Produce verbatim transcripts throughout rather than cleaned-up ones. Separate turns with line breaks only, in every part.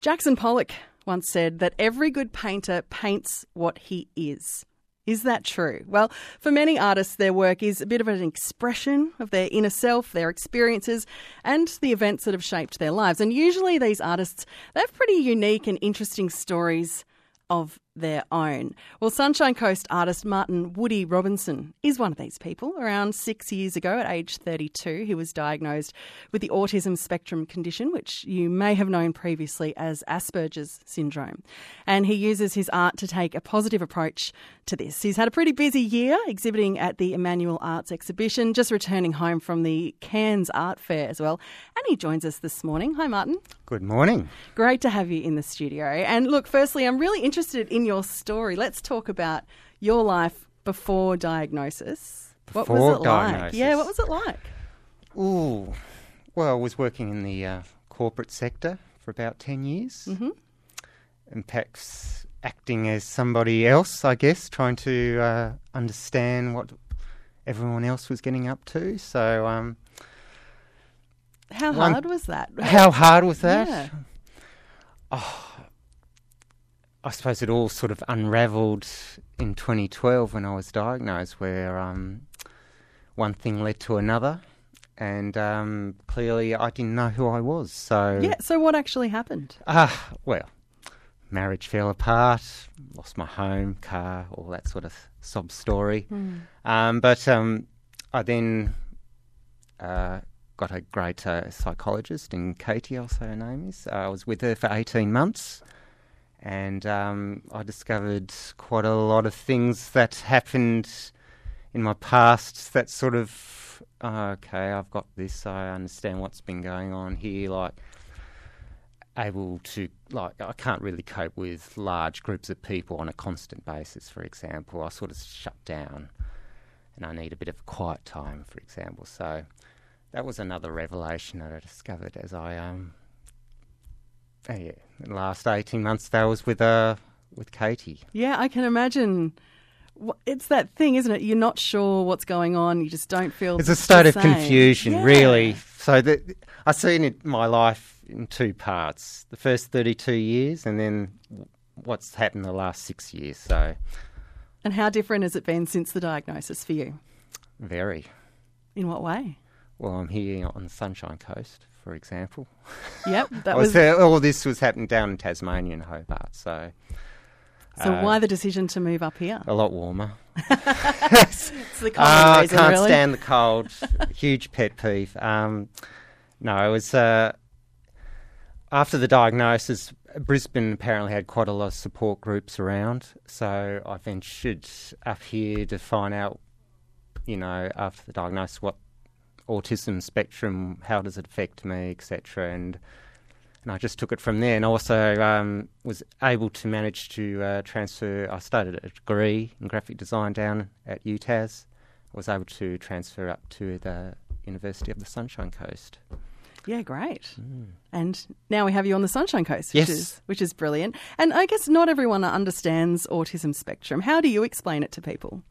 Jackson Pollock once said that every good painter paints what he is. Is that true? Well, for many artists, their work is a bit of an expression of their inner self, their experiences, and the events that have shaped their lives. And usually these artists, they have pretty unique and interesting stories of their own. Well, Sunshine Coast artist Martin Woody Robinson is one of these people. Around six years ago, at age thirty-two, he was diagnosed with the autism spectrum condition, which you may have known previously as Asperger's syndrome. And he uses his art to take a positive approach to this. He's had a pretty busy year exhibiting at the Emmanuel Arts Exhibition, just returning home from the Cairns Art Fair as well. And he joins us this morning. Hi, Martin.
Good morning.
Great to have you in the studio. And look, firstly, I'm really interested in your story. Let's talk about your life before diagnosis. What
Before
was it
diagnosis.
like? Yeah, what was it like?
Ooh, well, I was working in the uh, corporate sector for about ten years.
Mm-hmm.
And perhaps acting as somebody else, I guess, trying to uh, understand what everyone else was getting up to. So, um,
How
one-
hard was that?
how hard was that?
Yeah.
Oh, I suppose it all sort of unravelled in twenty twelve when I was diagnosed, where um, one thing led to another, and um, clearly I didn't know who I was. So,
Yeah, so what actually happened?
ah, well, marriage fell apart, lost my home, car, all that sort of sob story.
Mm.
Um, but um, I then uh, got a great uh, psychologist in Katie, I'll say her name is. Uh, I was with her for eighteen months. And um, I discovered quite a lot of things that happened in my past that sort of, oh, okay, I've got this, I understand what's been going on here, like able to, like, I can't really cope with large groups of people on a constant basis, for example. I sort of shut down and I need a bit of quiet time, for example. So that was another revelation that I discovered as I... um. Oh, yeah, the last eighteen months that was with uh with Katie.
Yeah, I can imagine. Wh- It's that thing, isn't it? You're not sure what's going on. You just don't feel
It's a state
the
of
same.
confusion,
Yeah.
really. So the, I see in it, my life in two parts: the first thirty-two years, and then w- what's happened the last six years. So
And how different has it been since the diagnosis for you?
very
In what way?
well. I'm here on the Sunshine Coast, for example.
Yep, that
I was
was...
there, all this was happening down in Tasmania and Hobart, so
So
uh,
why the decision to move up here?
a lot warmer.
It's the common
Uh, I
reason,
can't
really.
stand the cold. Huge pet peeve. Um, no, it was uh, after the diagnosis. Brisbane apparently had quite a lot of support groups around, so I ventured up here to find out, you know, after the diagnosis, what autism spectrum, how does it affect me, et cetera. And and I just took it from there. And also um, was able to manage to uh, transfer. I started a degree in graphic design down at U T A S. I was able to transfer up to the University of the Sunshine Coast.
Yeah, great. And now we have you on the Sunshine Coast, which
Yes.
is which is brilliant. And I guess not everyone understands autism spectrum. How do you explain it to people?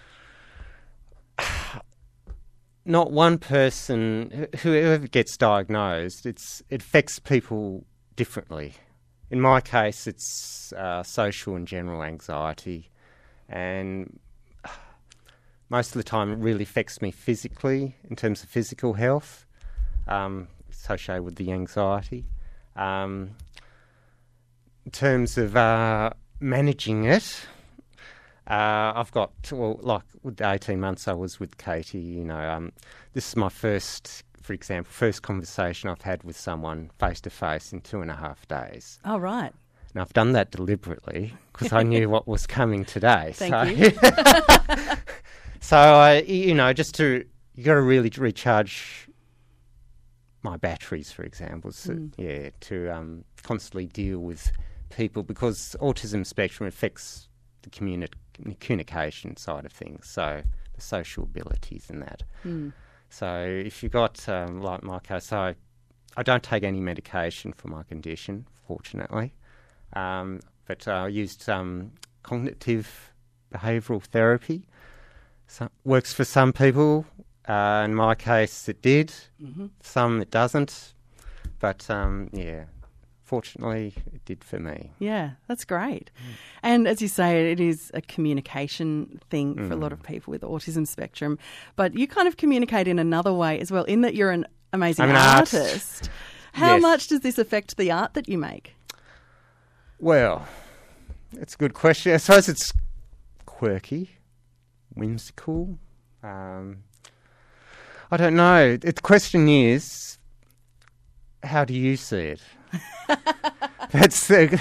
Not one person, wh- whoever gets diagnosed, it's it affects people differently. In my case, it's uh, social and general anxiety, and most of the time it really affects me physically, in terms of physical health, um, associated with the anxiety. Um, in terms of uh, managing it, Uh, I've got, well, like with the eighteen months I was with Katie, you know, um, this is my first, for example, first conversation I've had with someone face-to-face in two and a half days.
Oh, right.
And I've done that deliberately because I knew what was coming today.
Thank
so,
you.
So, I, you know, just to, you got to really recharge my batteries, for example, so,
Mm.
yeah, to um, constantly deal with people, because autism spectrum affects the communi- communication side of things, so the social abilities and that.
Mm.
So if you've got, um, like my case, I, I don't take any medication for my condition, fortunately, um, but uh, I used um, cognitive behavioural therapy. So, works for some people. Uh, in my case, it did.
Mm-hmm.
Some it doesn't. But, um, yeah, fortunately, it did for me.
Yeah, that's great. Mm. And as you say, it is a communication thing mm. for a lot of people with autism spectrum. But you kind of communicate in another way as well, in that you're an amazing
I'm an
artist.
artist.
How
yes.
much does this affect the art that you make?
Well, it's a good question. I suppose it's quirky, whimsical. Um, I don't know. The question is, how do you see it? That's the...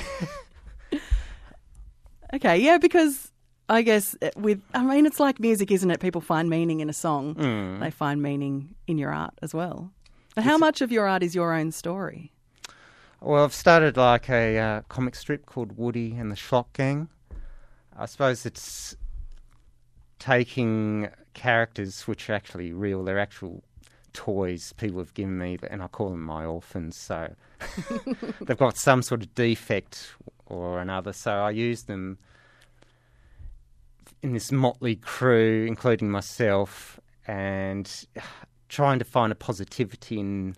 Okay, yeah, because I guess with, I mean, it's like music, isn't it? People find meaning in a song. Mm. They find meaning in your art as well. But how it's much of your art is your own story?
Well, I've started like a uh, comic strip called Woody and the Schlock Gang. I suppose it's taking characters which are actually real. They're actual toys people have given me, and I call them my orphans. So they've got some sort of defect or another. So I use them in this motley crew, including myself, and trying to find a positivity in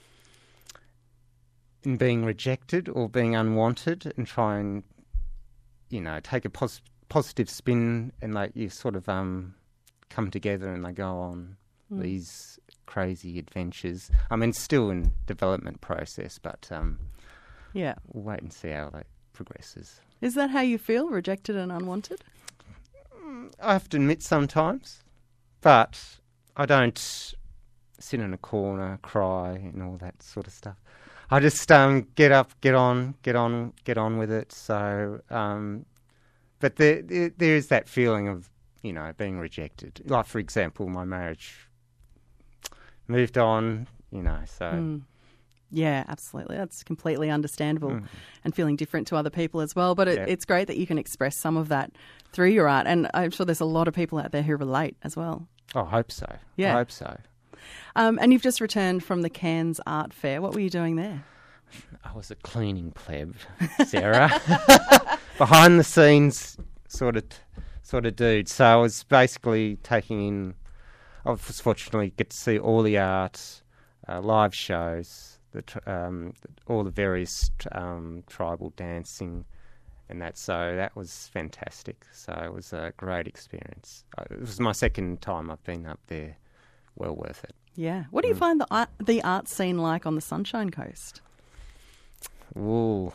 in being rejected or being unwanted, and try and, you know, take a pos- positive spin, and like you sort of um come together and they go on mm. these crazy adventures. I mean, still in development process, but um,
yeah,
we'll wait and see how that progresses.
Is that how you feel, rejected and unwanted?
I have to admit sometimes, but I don't sit in a corner, cry, and all that sort of stuff. I just um, get up, get on, get on, get on with it. So, um, but there, there, there is that feeling of, you know, being rejected. Like, for example, my marriage moved on, you know, so...
Mm. Yeah, absolutely. That's completely understandable mm. and feeling different to other people as well. But it, yeah. it's great that you can express some of that through your art. And I'm sure there's a lot of people out there who relate as well.
Oh, I hope so.
Yeah.
I hope so.
Um, and you've just returned from the Cairns Art Fair. What were you doing there?
I was a cleaning pleb, Sarah. Behind the scenes sort of sort of dude. So I was basically taking in... I was fortunately get to see all the art, uh, live shows, the um, all the various um, tribal dancing and that. So that was fantastic. So it was a great experience. It was my second time I've been up there. Well worth it.
Yeah. What do you mm. find the art, the art scene like on the Sunshine Coast?
Ooh.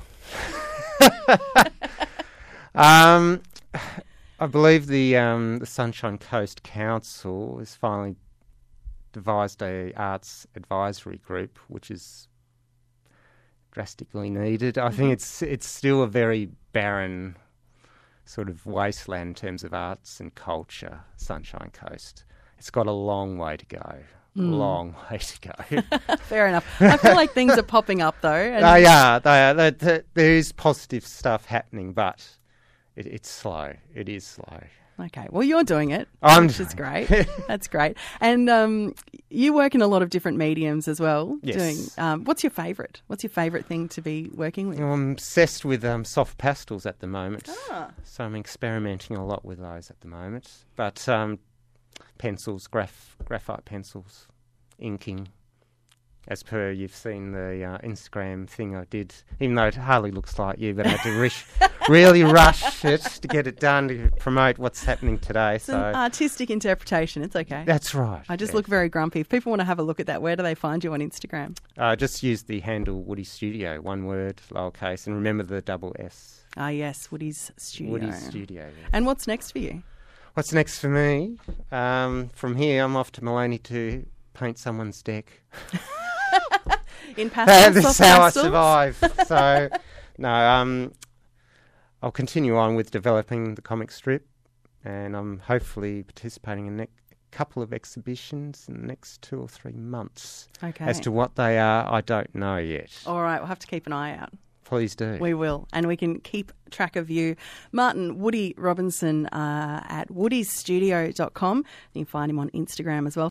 um, I believe the um, the Sunshine Coast Council has finally devised a arts advisory group, which is drastically needed. I mm-hmm. think it's it's still a very barren sort of wasteland in terms of arts and culture, Sunshine Coast. It's got a long way to go. Mm. Long way to go.
Fair enough. I feel like things are popping up though. And
they are. They are. They, they, there is positive stuff happening, but it, it's slow. It is slow.
Okay. Well, you're doing it,
I'm
which is great. That's great. And um, you work in a lot of different mediums as well.
Yes.
Doing. Um, what's your favourite? What's your favourite thing to be working with?
I'm obsessed with um, soft pastels at the moment.
Ah.
So I'm experimenting a lot with those at the moment. But um, pencils, graph, graphite pencils, inking. As per you've seen the uh, Instagram thing I did, even though it hardly looks like you, but I had to rish, really rush it to get it done to promote what's happening today.
It's
so
an artistic interpretation. It's okay.
That's right.
I just
yeah.
look very grumpy. If people want to have a look at that, where do they find you on Instagram?
Uh, just use the handle Woody Studio, one word, lowercase, and remember the double S.
Ah, yes, Woody's Studio.
Woody's Studio. Yeah.
And what's next for you?
What's next for me? Um, from here, I'm off to Maloney to paint someone's deck.
In pastels,
That's
soft
how
pastels?
I survive. So, no, um, I'll continue on with developing the comic strip, and I'm hopefully participating in a ne- couple of exhibitions in the next two or three months.
Okay.
As to what they are, I don't know yet.
All right, we'll have to keep an eye out.
Please do.
We will, and we can keep track of you. Martin Woody Robinson uh, at woodies studio dot com. You can find him on Instagram as well.